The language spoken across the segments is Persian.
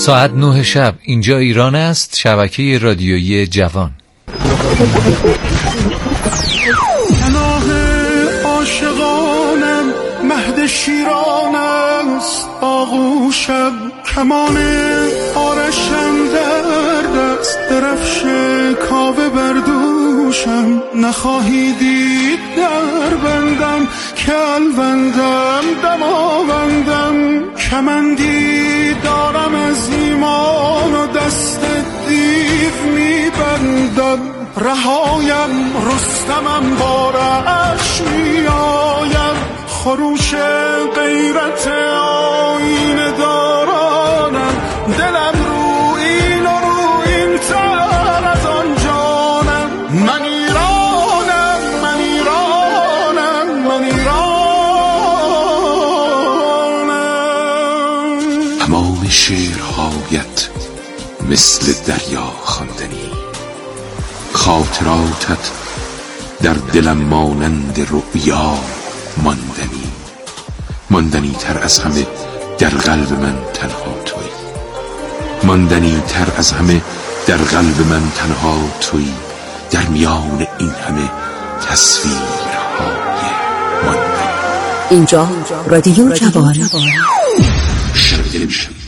ساعت 9 شب اینجا ایران است. شبکه رادیویی جوان. پناه عاشقانم مهد شیران است، آغوشم کمان آرشم در دست، درفش کاوه بردوشم. نخواهی دید در بندم، کل بندم دما بندم. کمندی دارم از ایمان و دست دیو میبندم. رهایم رستمم بارش میایم، خروش غیرت آینه دارانم. دلم رو این و رو این تر از آن جانم. من ایرانم، من ایرانم، من ایرانم. تمام شعرهایت مثل دریا خواندنی، خاطراتت در دلم مانند رؤیا ماندنی. ماندنی تر از همه در قلب من تنها تویی، ماندنی تر از همه در قلب من تنها تویی. در میان این همه تصویرهای ماندنی. اینجا رادیو جوان. شنیده میشوید.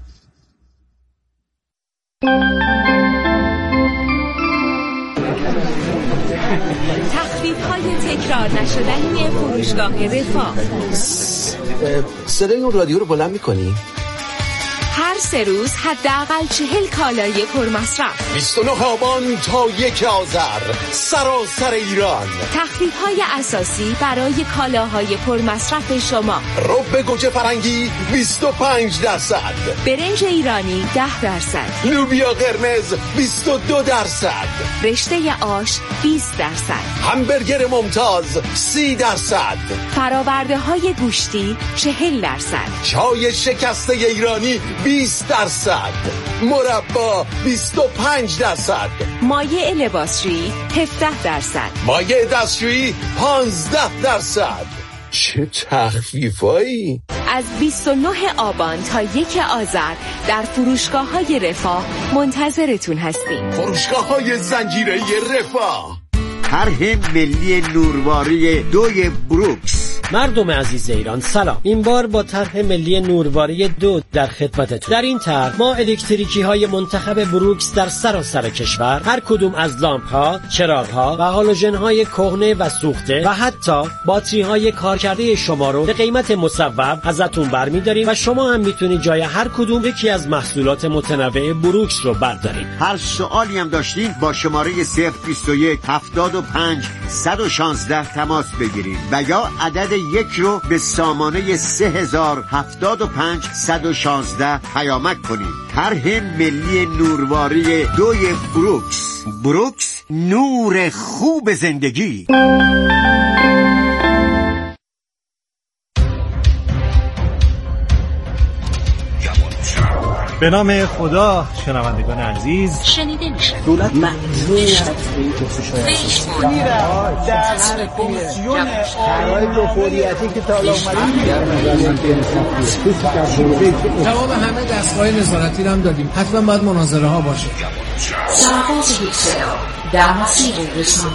تخفیف‌های تکرار نشدنی فروشگاه رفاه. صدای اون رادیو رو بلند می‌کنی؟ هر 3 روز حداقل 40 کالای پرمصرف. 29 آبان تا 1 آذر سراسر ایران. تخفیف‌های اساسی برای کالاهای پرمصرف شما. رب گوجه فرنگی 25%، برنج ایرانی 10%، لوبیا قرمز 22%، رشته آش 20%، همبرگر ممتاز 30%، فرآورده‌های گوشتی 40%، چای شکسته ایرانی 20%، مربا 25%، مایع لباسشویی 17%، مایع دستشویی 15%. چه تخفیفایی! از 29 آبان تا 1 آذر در فروشگاه‌های رفاه منتظرتون هستیم. فروشگاه‌های زنجیره‌ای رفاه. طرح ملی نورواری 2 بروکس. مردم عزیز ایران سلام. این بار با طرح ملی نورواری 2 در خدمتتون. در این طرح ما الکتریکی های منتخب بروکس در سراسر کشور، هر کدوم از لامپ ها، چراغ ها و هالوژن های کهنه و سوخته و حتی باتری های کارکرده شما رو به قیمت مصوب ازتون برمی‌داریم و شما هم میتونید جای هر کدوم یکی از محصولات متنوع بروکس رو بردارید. هر سوالی هم داشتین با شماره 021 75 116 تماس بگیرید و یا عدد 1 رو به سامانه 3075 116 پیامک کنید. طرح ملی نورواری 2 بروکس. بروکس، نور خوب زندگی. به نام خدا. شنوندگان عزیز، شنیده میشه دولت مجبور است به این کشش در هر کمیسیون شرایط فوریتی که تا جواب همه دستگاه نظارتی رو هم دادیم. حتما باید مناظره ها باشه. سرباز هیچ در مسیر رسانه.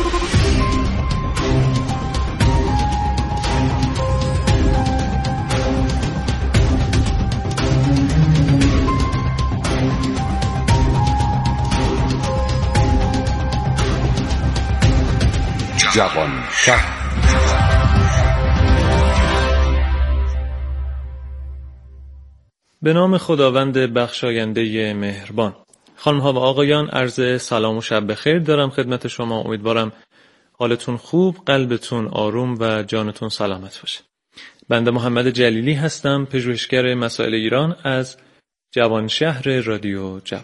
جوان شهر. به نام خداوند بخشاینده مهربان. خانم ها و آقایان، عرض سلام و شب بخیر دارم خدمت شما. امیدوارم حالتون خوب، قلبتون آروم و جانتون سلامت باشه. بنده محمد جلیلی هستم، پژوهشگر مسائل ایران از جوان شهر رادیو جوان.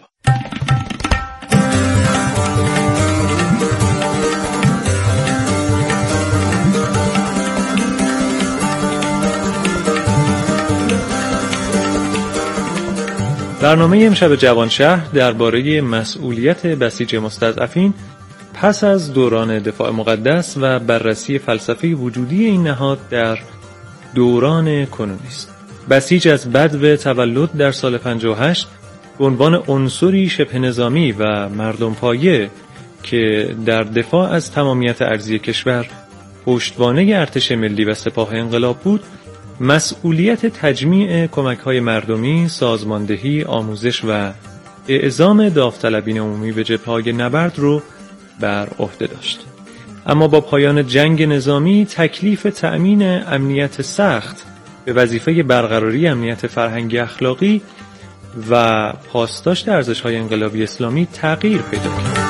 برنامه امشب جوان شهر درباره مسئولیت بسیج مستضعفین پس از دوران دفاع مقدس و بررسی فلسفه وجودی این نهاد در دوران کنونی است. بسیج از بدو تولد در سال 58 به عنوان عنصری شبه نظامی و مردم پایه که در دفاع از تمامیت ارضی کشور پشتوانه ارتش ملی و سپاه انقلاب بود، مسئولیت تجمیع کمک‌های مردمی، سازماندهی، آموزش و اعزام داوطلبین عمومی به جبهه‌های نبرد رو بر عهده داشت. اما با پایان جنگ نظامی تکلیف تأمین امنیت سخت به وظیفه برقراری امنیت فرهنگی اخلاقی و پاسداشت ارزش‌های انقلابی اسلامی تغییر پیدا کرد.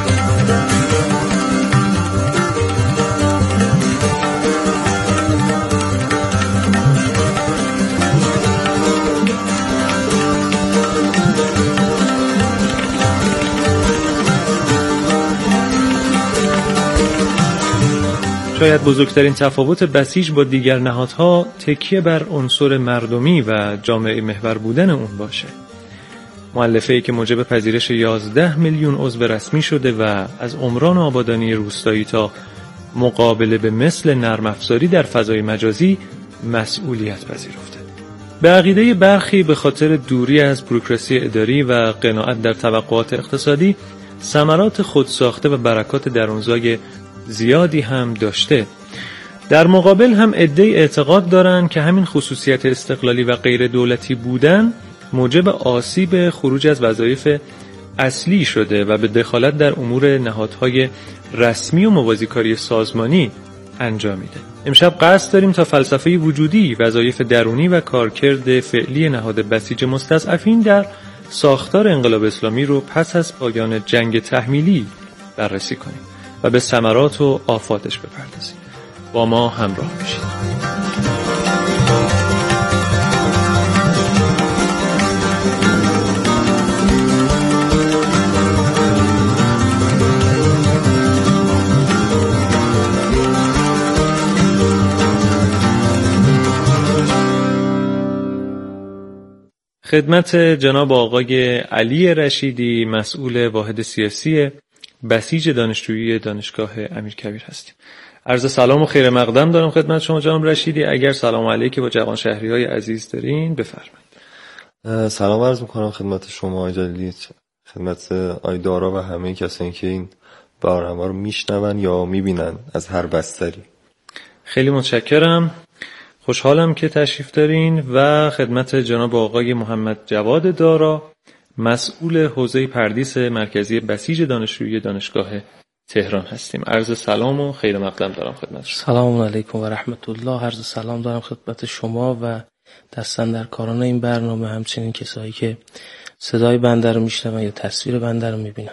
شاید بزرگترین تفاوت بسیج با دیگر نهادها تکیه بر عنصر مردمی و جامعه محور بودن اون باشه. مؤلفه‌ای که موجب پذیرش 11 میلیون عضو رسمی شده و از عمران آبادانی روستایی تا مقابله به مثل نرم افزاری در فضای مجازی مسئولیت پذیرفته. به عقیده برخی به خاطر دوری از بوروکراسی اداری و قناعت در توقعات اقتصادی، ثمرات خودساخته و برکات درونزای زیادی هم داشته. در مقابل هم عده‌ای اعتقاد دارند که همین خصوصیت استقلالی و غیر دولتی بودن موجب آسیب خروج از وظایف اصلی شده و به دخالت در امور نهادهای رسمی و موازیکاری سازمانی انجام میده. امشب قصد داریم تا فلسفه وجودی، وظایف درونی و کارکرد فعلی نهاد بسیج مستضعفین در ساختار انقلاب اسلامی رو پس از پایان جنگ تحمیلی بررسی کنیم و به ثمرات و آفاتش بپردازیم. با ما همراه باشید. خدمت جناب آقای علی رشیدی، مسئول واحد سیاسی بسیج دانشجویی دانشگاه امیرکبیر هستیم. عرض سلام و خیر مقدم دارم خدمت شما جناب رشیدی. اگر سلام علیک با جوان شهری‌های عزیز دارین بفرمایید. سلام عرض می‌کنم خدمت شما آقای جلیلی، خدمت آقای دارا و همه کسانی که این برنامه رو میشنون یا میبینن از هر بستری. خیلی متشکرم. خوشحالم که تشریف دارین و خدمت جناب آقای محمد جواد دارا، مسئول حوزه پردیس مرکزی بسیج دانشجویی دانشگاه تهران هستیم. عرض سلام و خیر مقدم دارم خدمت شما. سلام علیکم و رحمت الله. عرض سلام دارم خدمت شما و دستاندرکاران این برنامه، همچنین کسایی که صدای بنده رو میشنون یا تصویر بنده رو میبینن.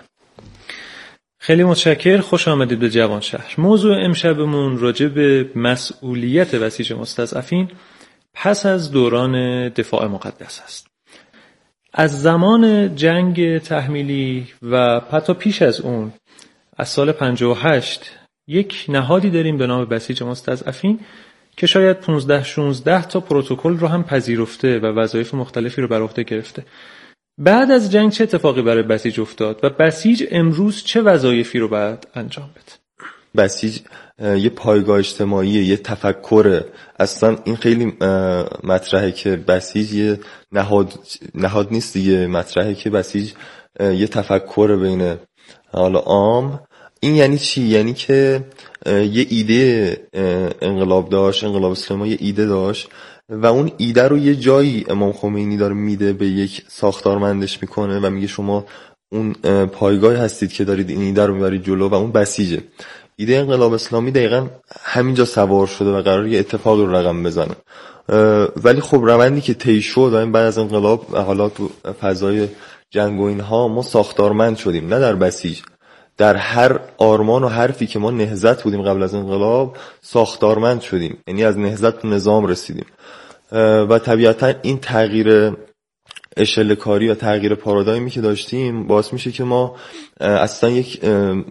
خیلی متشکر. خوش آمدید به جوان شهر. موضوع امشبمون راجع به مسئولیت بسیج مستضعفین پس از دوران دفاع مقدس است. از زمان جنگ تحمیلی و حتی پیش از اون، از سال 58 یک نهادی داریم به نام بسیج مستضعفین که شاید 15-16 تا پروتکل رو هم پذیرفته و وظایف مختلفی رو بر عهده گرفته. بعد از جنگ چه اتفاقی برای بسیج افتاد و بسیج امروز چه وظایفی رو باید انجام بده؟ بسیج یه پایگاه اجتماعیه، یه تفکره. اصلا این خیلی مطرحه که بسیج یه نهاد نیست دیگه، مطرحه که بسیج یه تفکره بین حالا عام. این یعنی چی؟ یعنی که یه ایده انقلاب داشت، انقلاب اسلامی یه ایده داشت و اون ایده رو یه جایی امام خمینی داره میده به یک ساختارمندش میکنه و میگه شما اون پایگاه هستید که دارید این ایده رو میبرید جلو و اون بسیجه. ایده انقلاب اسلامی دقیقاً همینجا سوار شده و قرار یه اتفاق رو رقم بزنه. ولی خب روندی که طی شد و این بعد از انقلاب حالا تو فضای جنگ و اینها ما ساختارمند شدیم، نه در بسیج، در هر آرمان و حرفی که ما نهضت بودیم قبل از انقلاب ساختارمند شدیم، یعنی از نهضت به نظام رسیدیم و طبیعتا این تغییر اشل کاری و تغییر پارادایمی که داشتیم باعث میشه که ما اصلا یک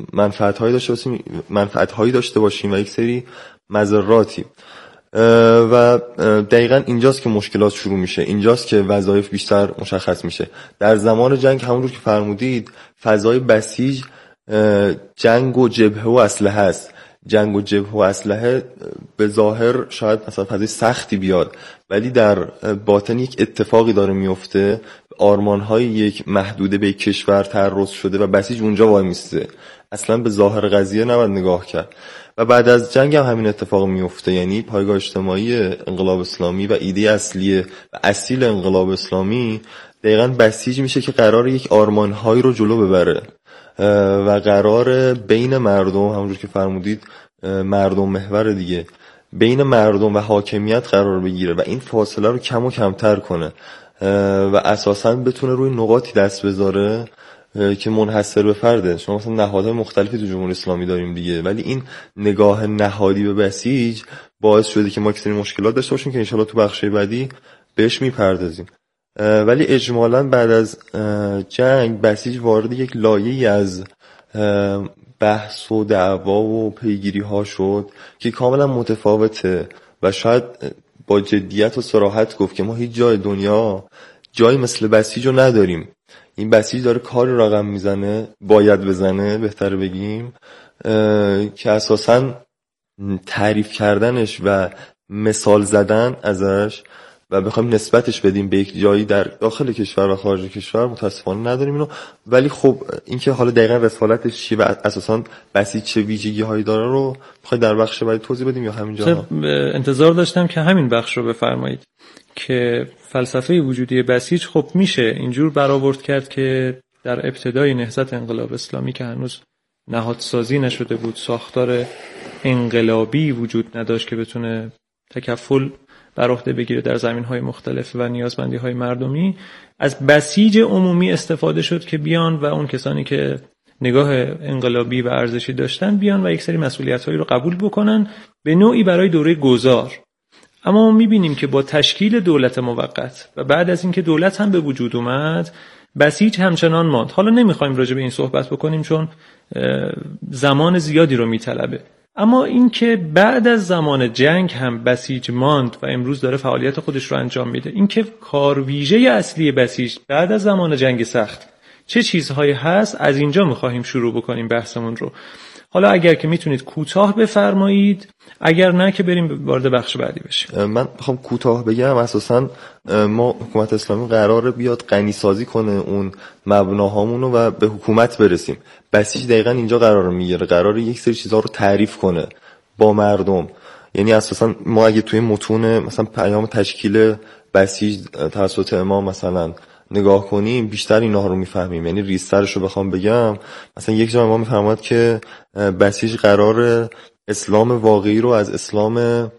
منفعت‌هایی داشته باشیم و یک سری مضراتی. و دقیقاً اینجاست که مشکلات شروع میشه، اینجاست که وظایف بیشتر مشخص میشه. در زمان جنگ همونجور که فرمودید فضای بسیج جنگ و جبهه و اسلحه است، جنگ و جبهه و اسلحه به ظاهر شاید مثلا فضای سختی بیاد، ولی در باطن یک اتفاقی داره میفته، آرمان‌های یک محدوده به یک کشور تعرض شده و بسیج اونجا وای میسته. اصلا به ظاهر قضیه نباید نگاه کرد. و بعد از جنگ هم همین اتفاق میفته، یعنی پایگاه اجتماعی انقلاب اسلامی و ایده اصلی و اصیل انقلاب اسلامی دقیقاً بسیج میشه که قرار یک آرمان‌هایی رو جلو ببره و قرار بین مردم، همونجور که فرمودید مردم محور دیگه، بین مردم و حاکمیت قرار بگیره و این فاصله رو کم و کمتر کنه و اساساً بتونه روی نقاطی دست بذاره که منحصر به فرده. شما مثلا نهادهای مختلفی تو جمهوری اسلامی داریم دیگه، ولی این نگاه نهادی به بسیج باعث شده که ما کلی مشکلات داشته باشیم که انشالله تو بخش بعدی بهش میپردازیم. ولی اجمالاً بعد از جنگ بسیج وارد یک لایه‌ای از بحث و دعوا و پیگیری ها شد که کاملا متفاوته و شاید با جدیت و صراحت گفت که ما هیچ جای دنیا جایی مثل بسیج رو نداریم. این بسیج داره کاری رقم میزنه، باید بزنه بهتره بگیم، که اساساً تعریف کردنش و مثال زدن ازش و بخوایم نسبتش بدیم به یک جایی در داخل کشور و خارج کشور متاسفانه نداریم اینو. ولی خب اینکه حالا دقیقاً رسالتش چیه و اساساً بسیج چه ویژگی هایی داره رو میخواید در بخش بعدی توضیح بدیم یا همینجا؟ انتظار داشتم که همین بخش رو بفرمایید که فلسفه وجودی بسیج خب میشه اینجور برآورد کرد که در ابتدای نهضت انقلاب اسلامی که هنوز نهادسازی نشده بود، ساختار انقلابی وجود نداشت که بتونه تکفل بر عهده بگیره در زمین‌های مختلف و نیازمندی‌های مردمی، از بسیج عمومی استفاده شد که بیان و اون کسانی که نگاه انقلابی و ارزشی داشتن بیان و یک سری مسئولیت‌هایی رو قبول بکنن به نوعی برای دوره گذار. اما ما می‌بینیم که با تشکیل دولت موقت و بعد از اینکه دولت هم به وجود اومد، بسیج همچنان ماند. حالا نمی‌خوایم راجع به این صحبت بکنیم چون زمان زیادی رو می‌طلبه. اما اینکه بعد از زمان جنگ هم بسیج ماند و امروز داره فعالیت خودش رو انجام میده، اینکه کارویژه اصلی بسیج بعد از زمان جنگ سخت چه چیزهایی هست، از اینجا می‌خواهیم شروع بکنیم بحثمون رو. حالا اگر که میتونید کوتاه بفرمایید، اگر نه که بریم وارد بخش بعدی بشیم. من میخوام کوتاه بگم. اساساً ما حکومت اسلامی قراره بیاد غنی سازی کنه اون مبناهامونو و به حکومت برسیم. بسیج دقیقاً اینجا قرار میگیره، قراره یک سری چیزها رو تعریف کنه با مردم. یعنی اساساً ما اگه توی متون مثلا پیام تشکیل بسیج توسط امام مثلا نگاه کنیم، بیشتر اینها رو میفهمیم. یعنی ریزترش رو بخوام بگم، مثلا یک جا ما میفرماد که بسیج قرار اسلام واقعی رو از اسلام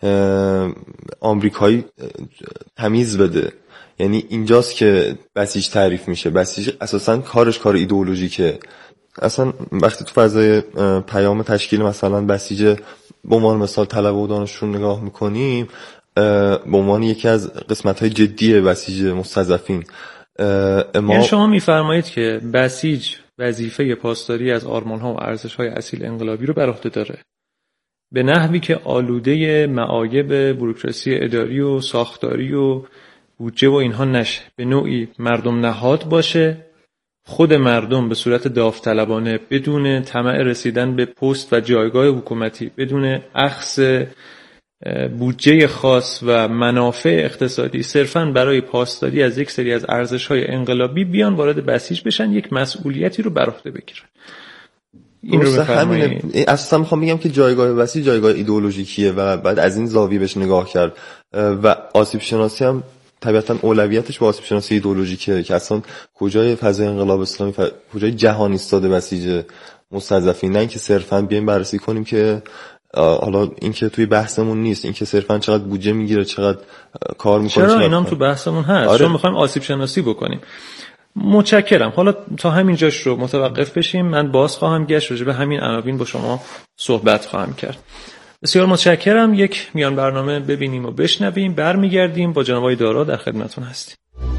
آمریکایی تمیز بده. یعنی اینجاست که بسیج تعریف میشه. بسیج اساساً کارش کار ایدئولوژیکه. اصلا وقتی تو فضای پیام تشکیل مثلا بسیج به عنوان مثال طلبه و دانشجو نگاه میکنیم، به عنوان یکی از قسمت‌های جدی بسیج مستضعفین، یعنی شما میفرمایید که بسیج وظیفه پاسداری از آرمان‌ها و ارزش‌های اصیل انقلابی رو بر عهده داره، به نحوی که آلوده معایب بوروکراسی اداری و ساختاری و بودجه و اینها نشه، به نوعی مردم نهاد باشه، خود مردم به صورت داوطلبانه بدون طمع رسیدن به پست و جایگاه حکومتی، بدون اخذ بودجه خاص و منافع اقتصادی، صرفاً برای پاسداری از یک سری از ارزش‌های انقلابی بیان وارد بسیج بشن، یک مسئولیتی رو بر عهده بگیرن. این رو بفرمایید. اصلا میخوام بگم که جایگاه بسیج جایگاه ایدئولوژیکیه و بعد از این زاویه بهش نگاه کرد و آسیب شناسی هم طبیعتاً اولویتش با آسیب شناسی ایدئولوژیکه که اصلا کجای فضای انقلاب اسلامی کجای جهان ایستاده بسیج مستضعفین، نه اینکه صرفاً بیایم بررسی کنیم که حالا این که توی بحثمون نیست، این که صرفاً چقدر بودجه میگیره، چقدر کار میکنه. چرا اینام تو بحثمون هست؟ آره. چون میخوایم آسیب شناسی بکنیم. متشکرم. حالا تا همین جاش رو متوقف بشیم، من باز خواهم گشت راجع به همین عناوین با شما صحبت خواهم کرد. بسیار متشکرم. یک میان برنامه ببینیم و بشنویم، برمیگردیم با جناب آقای دارا در خدمتتون هستیم.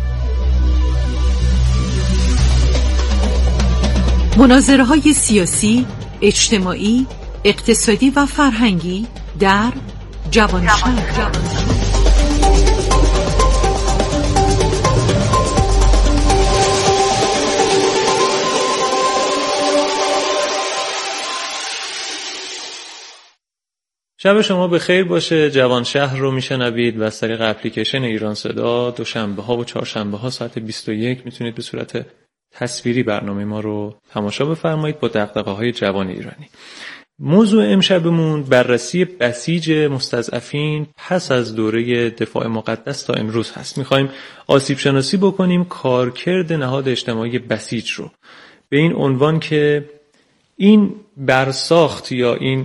مناظره‌های سیاسی، اجتماعی، اقتصادی و فرهنگی در جوانشهر. شب شما به خیر باشه. جوان شهر رو میشنوید و از طریق اپلیکیشن ایران صدا دوشنبه ها و چهارشنبه ها ساعت 21 میتونید به صورت تصویری برنامه ما رو تماشا بفرمایید با دغدغه‌های جوان ایرانی. موضوع امشبمون بررسی بسیج مستضعفین پس از دوره دفاع مقدس تا امروز هست. میخوایم آسیب شناسی بکنیم کارکرد نهاد اجتماعی بسیج رو به این عنوان که این برساخت یا این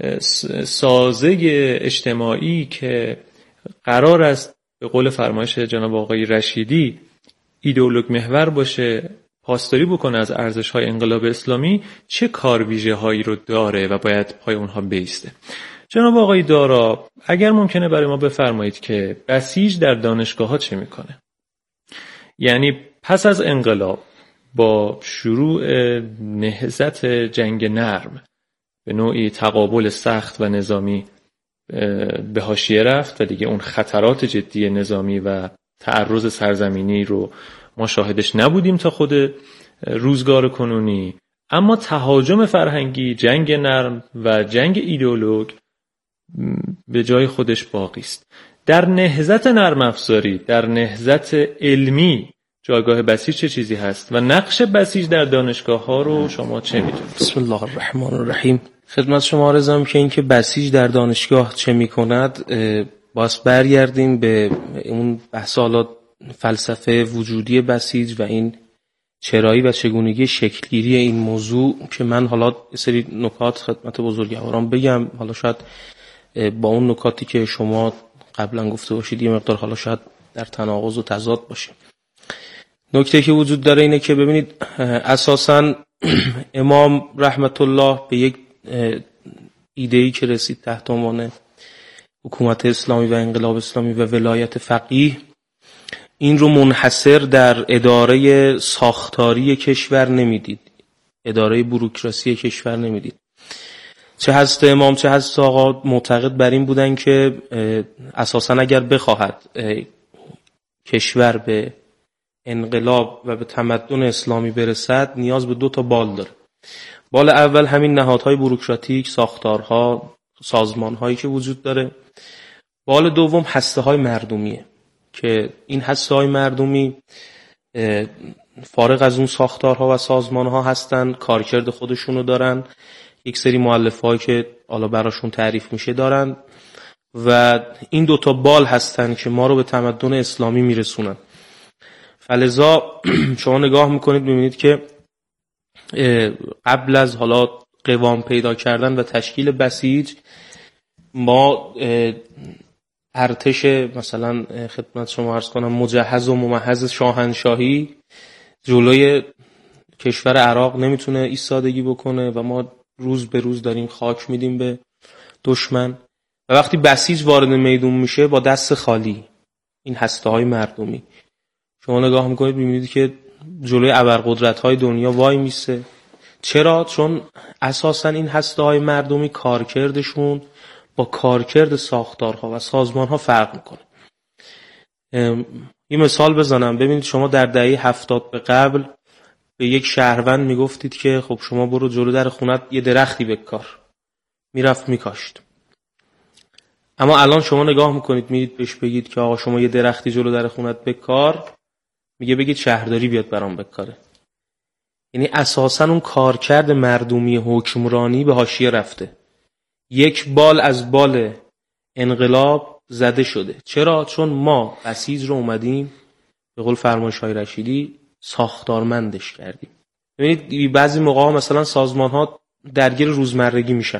سازه اجتماعی که قرار است به قول فرمایش جناب آقای رشیدی ایدئولوگ محور باشه، پاسداری بکنه از ارزش‌های انقلاب اسلامی، چه کارویژه‌هایی رو داره و باید پای اونها بایسته. جناب آقای دارا، اگر ممکنه برای ما بفرمایید که بسیج در دانشگاه‌ها چه میکنه؟ یعنی پس از انقلاب با شروع نهضت جنگ نرم به نوعی تقابل سخت و نظامی به حاشیه رفت و دیگه اون خطرات جدی نظامی و تعرض سرزمینی رو ما شاهدش نبودیم تا خود روزگار کنونی، اما تهاجم فرهنگی، جنگ نرم و جنگ ایدئولوگ به جای خودش باقی است. در نهضت نرم افزاری، در نهضت علمی جایگاه بسیج چه چیزی هست و نقش بسیج در دانشگاه ها رو شما چه میدونید؟ بسم الله الرحمن الرحیم. خدمت شما عرضم که اینکه بسیج در دانشگاه چه میکند باز برگردیم به اون بحثالات فلسفه وجودی بسیج و این چرایی و چگونگی شکلگیری این موضوع که من حالا یه سری نکات خدمت بزرگواران بگم، حالا شاید با اون نکاتی که شما قبلا گفته باشید یه مقدار حالا شاید در تناقض و تضاد باشه. نکته که وجود داره اینه که ببینید اساساً امام رحمت الله به یک ایده‌ای که رسید تحت عنوان حکومت اسلامی و انقلاب اسلامی و ولایت فقیه، این رو منحصر در اداره ساختاری کشور نمیدید، اداره بوروکراسی کشور نمیدید. چه حضرت امام چه حضرت آقا معتقد بر این بودن که اساساً اگر بخواهد کشور به انقلاب و به تمدن اسلامی برسد نیاز به 2 تا بال داره. بال اول همین نهادهای بوروکراتیک، ساختارها، سازمانهایی که وجود داره. بال دوم هسته‌های مردمیه که این هسته‌های مردمی فارغ از اون ساختارها و سازمانها هستن، کارکرد خودشونو دارن، یک سری مؤلفه‌هایی که حالا براشون تعریف میشه دارن و این 2 تا بال هستن که ما رو به تمدن اسلامی میرسونن. فلذا شما نگاه میکنید میبینید که قبل از حالا قوام پیدا کردن و تشکیل بسیج ما ارتش مثلا خدمت شما عرض کنم مجهز و ممهز شاهنشاهی جلوی کشور عراق نمیتونه ایستادگی بکنه و ما روز به روز داریم خاک میدیم به دشمن و وقتی بسیج وارد میدون میشه با دست خالی این هسته‌های مردمی شما نگاه میکنید میبینید که جلوی ابرقدرت‌های دنیا وای میسه. چرا؟ چون اساساً این هسته‌های مردمی کارکردشون با کارکرد ساختارها و سازمانها فرق میکنه. یه مثال بزنم، ببینید شما در دهه 70 به قبل به یک شهروند میگفتید که خب شما برو جلو در خونت یه درختی بکار، میرفت میکاشت. اما الان شما نگاه میکنید میرید بهش بگید که آقا شما یه درختی جلو در خونت بکار، میگه بگید شهرداری بیاد برام بکاره. یعنی اساساً اون کارکرد مردمی حکمرانی به حاشیه رفته. یک بال از بال انقلاب زده شده. چرا؟ چون ما بسیج رو اومدیم به قول فرمایش های رشیدی ساختارمندش کردیم. ببینید بعضی موقع مثلا سازمان ها درگیر روزمرگی میشن،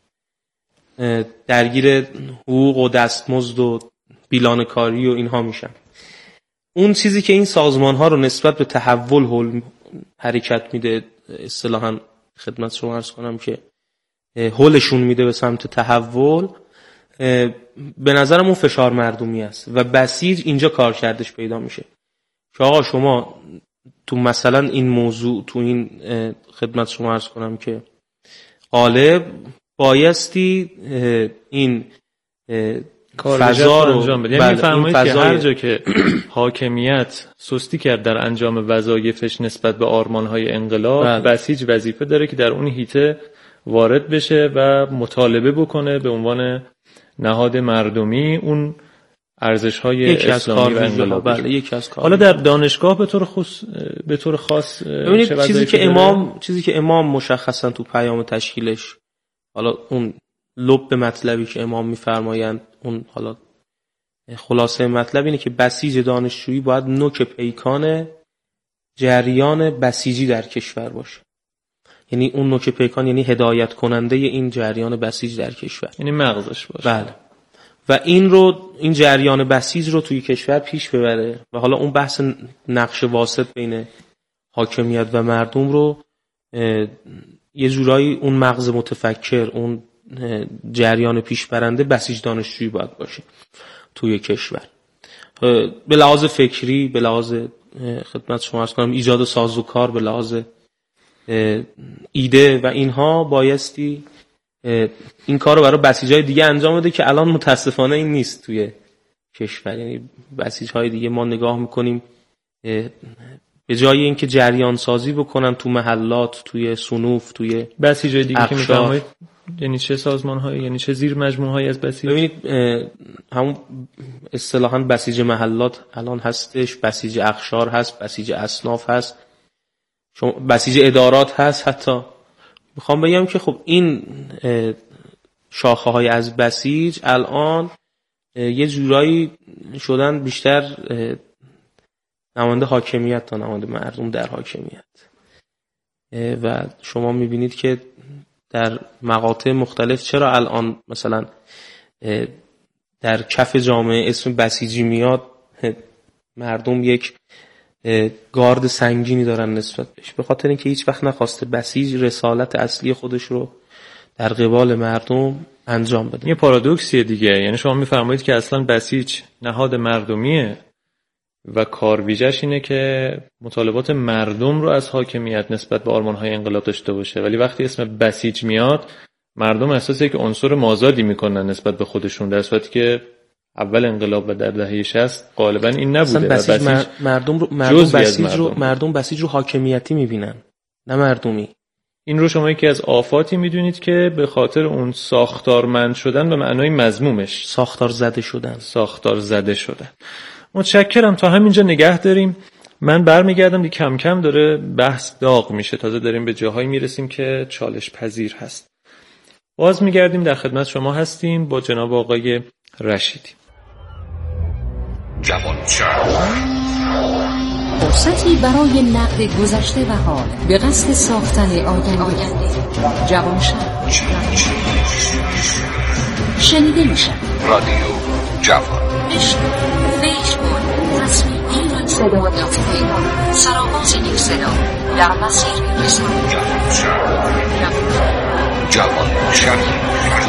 درگیر حقوق و دستمزد و بیلان کاری و اینها میشن. اون چیزی که این سازمان ها رو نسبت به تحول حرکت میده، اصطلاحاً خدمت شما عرض کنم که هولشون میده به سمت تحول، به نظرم اون فشار مردمی است و بسیج اینجا کار کردش پیدا میشه که آقا شما تو مثلا این موضوع تو این خدمت شما عرض کنم که غالب بایستی این فضا رو انجام بده. یعنی میفرمایید که هر جا که حاکمیت سستی کرد در انجام وظایفش نسبت به آرمان‌های انقلاب، بسیج وظیفه داره که در اون حیطه وارد بشه و مطالبه بکنه به عنوان نهاد مردمی اون ارزش‌های اسلامی و انقلابی. بله، یکی از کار. حالا در دانشگاه به طور خاص ببینید چیزی که امام مشخصا تو پیام تشکیلش، حالا اون لب مطلبی که امام میفرمایند، اون حالا خلاصه مطلب اینه که بسیج دانشجویی باید نوک پیکان جریان بسیجی در کشور باشه. یعنی اون نوک پیکان یعنی هدایت کننده این جریان بسیج در کشور، یعنی مغزش باشه. بله. و این جریان بسیج رو توی کشور پیش ببره و حالا اون بحث نقش واسط بین حاکمیت و مردم رو یه جورایی اون مغز متفکر، اون جریان پیشبرنده بسیج دانشجویی باید باشه توی کشور. به لحاظ فکری، به لحاظ خدمت شما عرض کنم ایجاد سازوکار، به لحاظ ایده و اینها بایستی این کار رو برای بسیج‌های دیگه انجام بده که الان متاسفانه این نیست توی کشور. یعنی بسیج‌های دیگه ما نگاه میکنیم به جای اینکه جریان سازی بکنن تو محلات، توی صنوف، توی بسیج‌های دیگه که میفرمایید یعنی چه سازمان‌های، یعنی چه زیر مجموعه‌هایی از بسیج؟ ببینید همون اصطلاحاً بسیج محلات الان هستش، بسیج اقشار هست، بسیج اصناف هست، بسیج ادارات هست. حتی میخوام بگم که خب این شاخه‌های از بسیج الان یه جورایی شدن بیشتر نماینده حاکمیت تا نماینده مردم در حاکمیت. و شما میبینید که در مقاطع مختلف چرا الان مثلا در کف جامعه اسم بسیجی میاد، مردم یک گارد سنگینی دارن نسبت بهش، به خاطر اینکه هیچ وقت نخواسته بسیج رسالت اصلی خودش رو در قبال مردم انجام بده. یه پارادوکسیه دیگه. یعنی شما میفرمایید که اصلا بسیج نهاد مردمیه و کارویژه‌اش اینه که مطالبات مردم رو از حاکمیت نسبت به آرمان‌های انقلاب داشته باشه، ولی وقتی اسم بسیج میاد مردم احساسه که عنصر مازادی میکنن نسبت به خودشون، در صورتی که اول انقلاب و در دهه 60 غالبا این نبوده. بسیج مردم بسیج رو حاکمیتی میبینن، نه مردمی. این رو شما یکی از آفاتی میدونید که به خاطر اون ساختارمند شدن به معنای مضمومش، ساختار زده شدن. متشکرم. تا همینجا نگه داریم. من برمیگردم دیگه، کم کم داره بحث داغ میشه، تازه داریم به جاهایی میرسیم که چالش پذیر هست. باز میگردیم در خدمت شما هستیم با جناب آقای رشیدی. فرصتی برای نقد گذشته و حال به قصد ساختن آینده. جوانشهر شنیده میشه. رادیو جوان. فیسبوک رسمی ایران صدا.tv. سرآغاز یک صدا در مسیر رسانی. جوانشهر.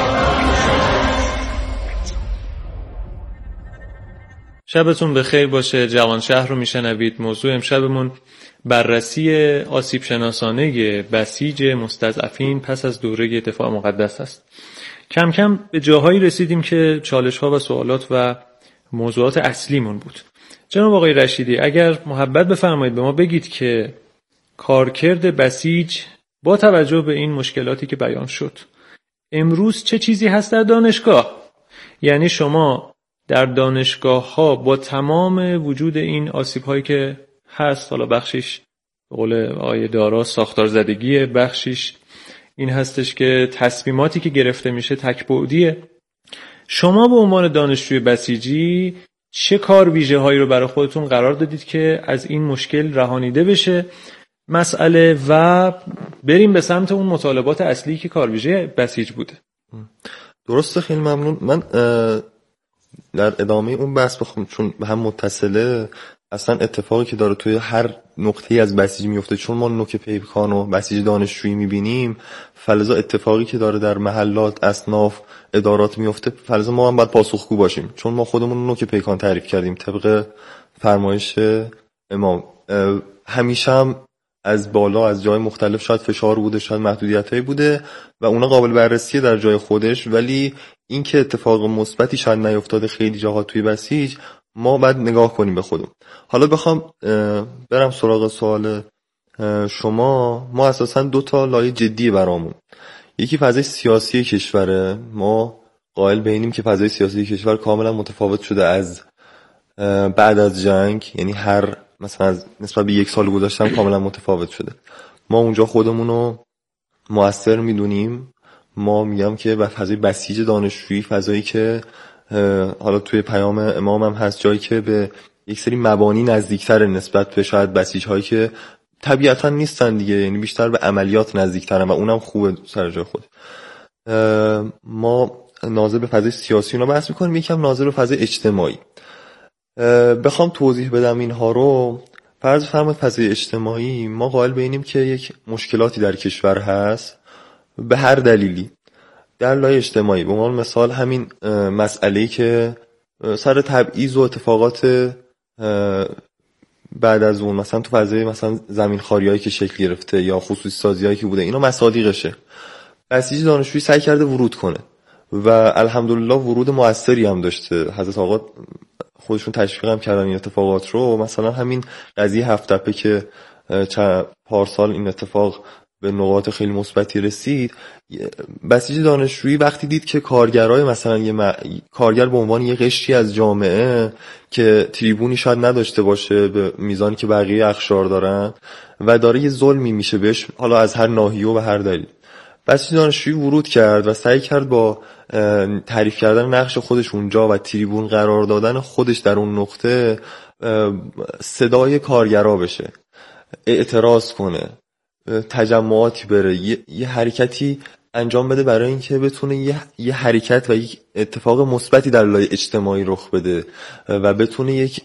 شبتون بخیر باشه. جوانشهر رو میشنوید. موضوع امشبمون بررسی آسیب شناسانه بسیج مستضعفین پس از دوره دفاع مقدس است. کم کم به جاهایی رسیدیم که چالش ها و سوالات و موضوعات اصلیمون بود. جناب آقای رشیدی، اگر محبت بفرمایید به ما بگید که کارکرد بسیج با توجه به این مشکلاتی که بیان شد امروز چه چیزی هست در دانشگاه؟ یعنی شما در دانشگاه ها با تمام وجود این آسیب هایی که هست، حالا بخشش به قول آقای دارا ساختار زدگیه، بخشش این هستش که تصمیماتی که گرفته میشه تک‌بعدیه، شما به عنوان دانشجوی بسیجی چه کار ویژه هایی رو برای خودتون قرار دادید که از این مشکل رهانیده بشه مسئله و بریم به سمت اون مطالبات اصلی که کار ویژه بسیج بوده؟ درسته، خیلی ممنون. من در ادامه اون بحث بخوام، چون به هم متصله، اصلا اتفاقی که داره توی هر نقطه‌ای از بسیج میفته، چون ما نوک پیکان و بسیج دانشجویی میبینیم، فلزا اتفاقی که داره در محلات، اصناف، ادارات میفته، فلزا ما هم باید پاسخگو باشیم، چون ما خودمون نوک پیکان تعریف کردیم طبق فرمایش امام. همیشه هم از بالا از جای مختلف شاید فشار بوده، شاید محدودیتایی بوده و اونا قابل بررسیه در جای خودش، ولی این که اتفاق مثبتی شاید نیفتاده خیلی جاها توی بسیج، ما باید نگاه کنیم به خودمون. حالا بخوام برم سراغ سوال شما، ما اساساً 2 تا لایه جدی برامون. یکی فضای سیاسی کشوره. ما قائل به اینیم که فضای سیاسی کشور کاملا متفاوت شده از بعد از جنگ، یعنی هر مثلا از نسبت به 1 سال گذشته هم کاملا متفاوت شده. ما اونجا خودمونو مؤثر میدونیم. ما میگم که فضای بسیج دانشجویی، فضایی که حالا توی پیام امام هم هست، جایی که به یک سری مبانی نزدیکتر نسبت به شاید بسیج هایی که طبیعتا نیستن دیگه، یعنی بیشتر به عملیات نزدیکترن و اونم خوبه سر جای خود. ما ناظر به فضای سیاسی اونا بحث میکنیم، یکم ناظر به فضای اجتماعی. بخوام توضیح بدم اینها رو، فرض فرمایید فضای اجتماعی ما قائل به اینیم که یک مشکلاتی در کشور هست به هر دلیلی. در لایه اجتماعی به عنوان مثال همین مسئله‌ای که سر تبعیض و اتفاقات بعد از اون مثلا تو فضای مثلا زمین خواریایی که شکل گرفته یا خصوصی سازیایی که بوده، اینا مصادیقشه. بسیج دانشجویی سعی کرده ورود کنه و الحمدلله ورود موثری هم داشته. حضرت آقا خودشون تشویق هم کردن این اتفاقات رو. مثلا همین قضیه هفت تپه که پارسال این اتفاق به نقاط خیلی مثبتی رسید، بسیج دانشجویی وقتی دید که کارگرای مثلا کارگر به عنوان یه قشری از جامعه که تریبونی شاید نداشته باشه به میزانی که بقیه اقشار دارن و داره یه ظلمی میشه بهش، حالا از هر ناحیه و به هر دلیل، بسیج دانشجویی ورود کرد و سعی کرد با تعریف کردن نقش خودش اونجا و تریبون قرار دادن خودش در اون نقطه صدای کارگرا بشه، اعتراض کنه، تجمعاتی بره، یه حرکتی انجام بده برای اینکه بتونه یه حرکت و یک اتفاق مثبتی در لایه اجتماعی رخ بده و بتونه یک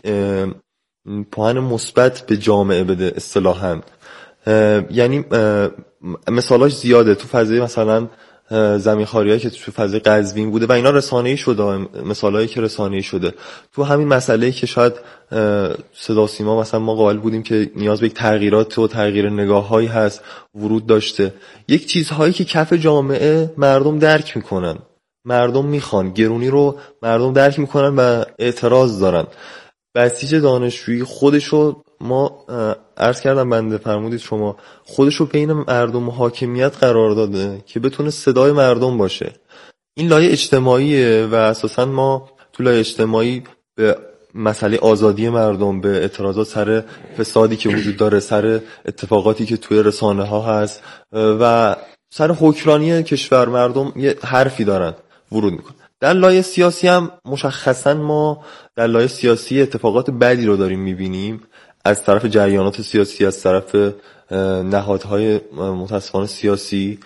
پوان مثبت به جامعه بده اصطلاحاً. یعنی مثالاش زیاده تو فضای مثلا زمین خواریایی که تو فضای قزوین بوده و اینا رسانه‌ای شده، مثالایی که رسانه‌ای شده. تو همین مسئله‌ای که شاید صدا سیما مثلا ما قائل بودیم که نیاز به یک تغییرات و تغییر نگاه‌هایی هست، ورود داشته. یک چیزهایی که کف جامعه مردم درک میکنن، مردم میخوان، گرونی رو مردم درک میکنن و اعتراض دارن. بسیج دانشجویی خودشو، ما عرض کردم بنده فرمودید شما، خودشو بین مردم و حاکمیت قرار داده که بتونه صدای مردم باشه. این لایه اجتماعیه و اساسا ما تو لایه اجتماعی به مسئله آزادی مردم، به اعتراضات سر فسادی که وجود داره، سر اتفاقاتی که توی رسانه ها هست و سر حکمرانی کشور، مردم یه حرفی دارن، ورود میکنن. در لایه سیاسی هم مشخصا ما در لایه سیاسی اتفاقات بدی رو داریم میبینیم از طرف جریانات سیاسی، از طرف نهادهای متاسفانه سیاسی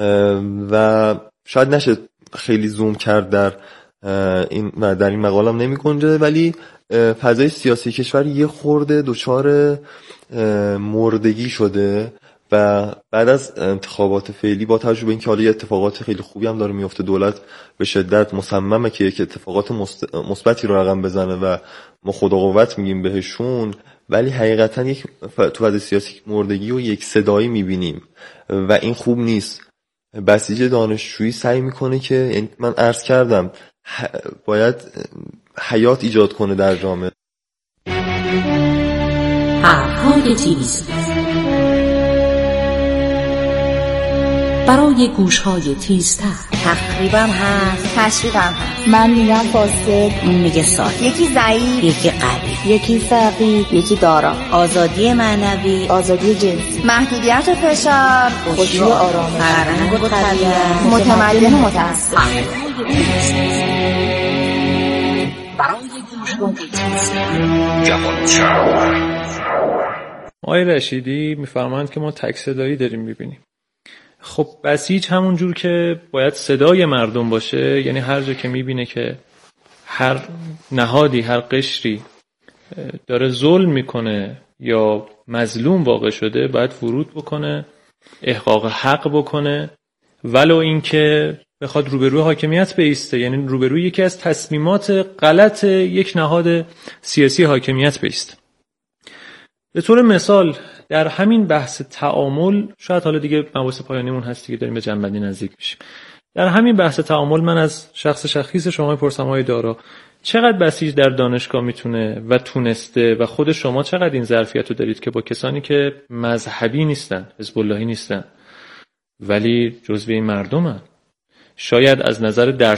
و شاید نشه خیلی زوم کرد در این مقالم نمی گنجه، ولی فضای سیاسی کشور یه خورده دچار مردگی شده و بعد از انتخابات فعلی با توجه به اینکه حالا اتفاقات خیلی خوبی هم داره میفته، دولت به شدت مصممه که یک اتفاقات مثبتی رو رقم بزنه و ما خدا قوت میگیم بهشون، ولی حقیقتا یک تو فضای سیاسی مردگی و یک صدایی میبینیم و این خوب نیست. بسیج دانشجویی سعی میکنه که من عرض کردم باید حیات ایجاد کنه در جامعه. حرف‌های تیز برای گوش‌های تیزتر. تقریبا هست، تشویقم هست. من میگم فاسد، اون میگه سالم. یکی ضعیف، یکی قوی، یکی فقیر، یکی دارا. آزادی معنوی، آزادی جنسی، محدودیت و فشار، خوشی و آرامش، فرهنگ و طبیعت، متمدن و متعصب. برای گوش‌های تیزتر. جوان شهر. آقای رشیدی میفرمایند که ما تک صدایی داریم میبینیم. خب بسیج همون جور که باید صدای مردم باشه، یعنی هر جا که میبینه که هر نهادی، هر قشری داره ظلم میکنه یا مظلوم واقع شده، باید ورود بکنه، احقاق حق بکنه، ولو اینکه بخواد روبروی حاکمیت بایسته، یعنی روبروی یکی از تصمیمات غلط یک نهاد سیاسی حاکمیت بایسته. به طور مثال در همین بحث تعامل، شاید حالا دیگه مباحث پایانیمون هست دیگه، داریم به جنبندی نزدیک میشیم. در همین بحث تعامل من از شخص شخیص شما پرسم های دارا، چقدر بسیج در دانشگاه میتونه و تونسته و خود شما چقدر این ظرفیت رو دارید که با کسانی که مذهبی نیستن، حزب اللهی نیستن ولی جزو این مردمن. شاید از نظر درس